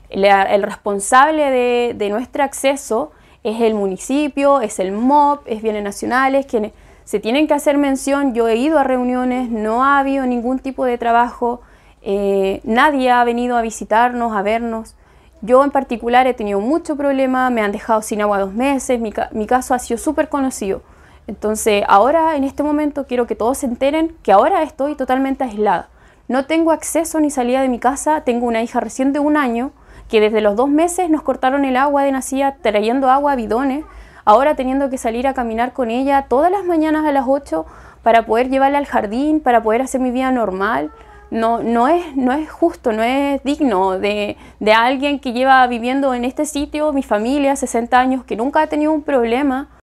El responsable de nuestro acceso es el municipio, es el MOP, es Bienes Nacionales, quienes se tienen que hacer mención. Yo he ido a reuniones, no ha habido ningún tipo de trabajo, nadie ha venido a visitarnos, a vernos. Yo en particular he tenido mucho problema, me han dejado sin agua 2 meses, mi caso ha sido súper conocido. Entonces ahora, en este momento, quiero que todos se enteren que ahora estoy totalmente aislada. No tengo acceso ni salida de mi casa, tengo una hija recién de 1 año, que desde los 2 meses nos cortaron el agua de nacida trayendo agua a bidones, ahora teniendo que salir a caminar con ella todas las mañanas a las 8 para poder llevarla al jardín, para poder hacer mi vida normal. No es justo, no es digno de alguien que lleva viviendo en este sitio, mi familia, 60 años, que nunca ha tenido un problema.